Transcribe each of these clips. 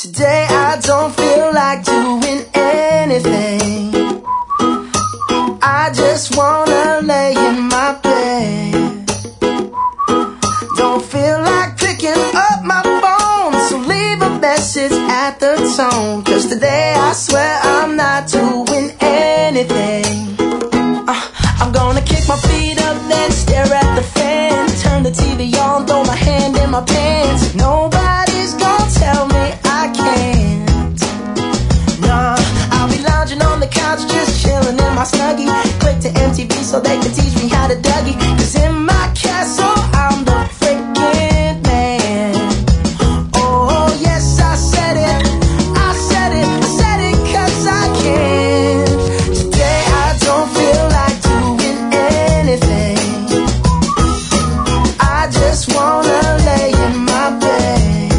Today I don't feel like doing anything. I just wanna lay in my bed. Don't feel like picking up my phone, so leave a message at the tone. 'Cause today I swear I'm not doing anything. I'm gonna kick my feet up, then stare at the fan. Turn the TV on, throw my hand in my pants. Nobody's gonna tell me I can't. Nah, I'll be lounging on the couch, just chilling in my Snuggie. Click to MTV so they can teach me how to Dougie. 'Cause in my castle, I'm the freaking man. Oh, yes, I said it. I said it. I said it 'cause I can. Today I don't feel like doing anything. I just wanna lay in my bed.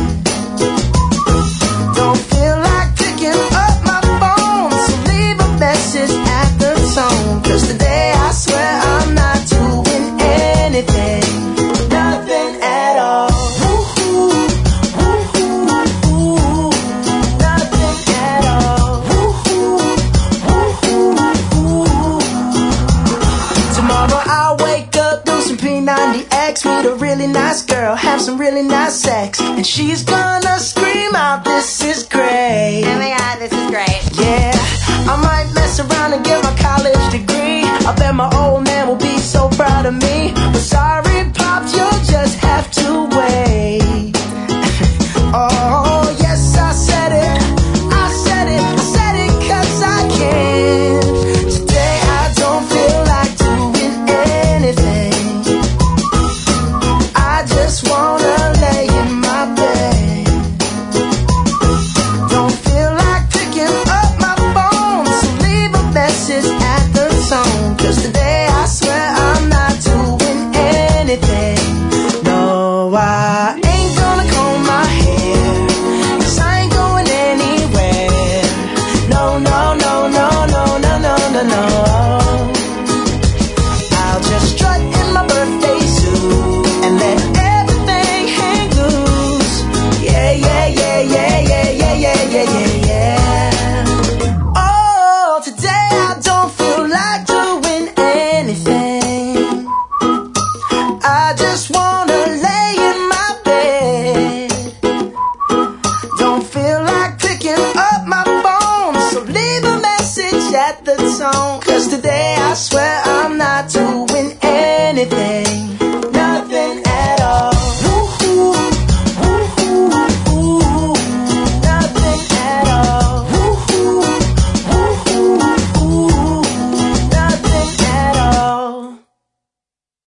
Don't feel like picking up my phone, so leave a message at the tone. 'Cause today I swear I'm not doing anything. Nothing at all. Woo-hoo, woo-hoo, woo. Nothing at all. Woo-hoo, woo-hoo, woo. Tomorrow I'll wake up, do some P90X, meet a really nice girl, have some really nice sex, and she's gonna scream out, "This is great." Oh my god, this is great. Yeah, I might mess around and get my college degree. I bet my old man will be so proud of me. But sorry, Pops, you'll just have to wait. Oh, yes, I said it. I said it. I said it 'cause I can. Today I don't feel like doing anything. I just wanna lay in my bed. Don't feel like picking up my phone, so leave a message at the tone. 'Cause today I swear I'm not doing anything. No, I ain't gonna comb my hair, 'cause I ain't going anywhere. No, no, no, no, no, no, no, no, no. I'll just strut in my birthday suit and let everything hang loose. Yeah, yeah, yeah, yeah, yeah, yeah, yeah, yeah, yeah, yeah. Oh, today I don't feel like doing anything. I just wanna lay in my bed. Don't feel like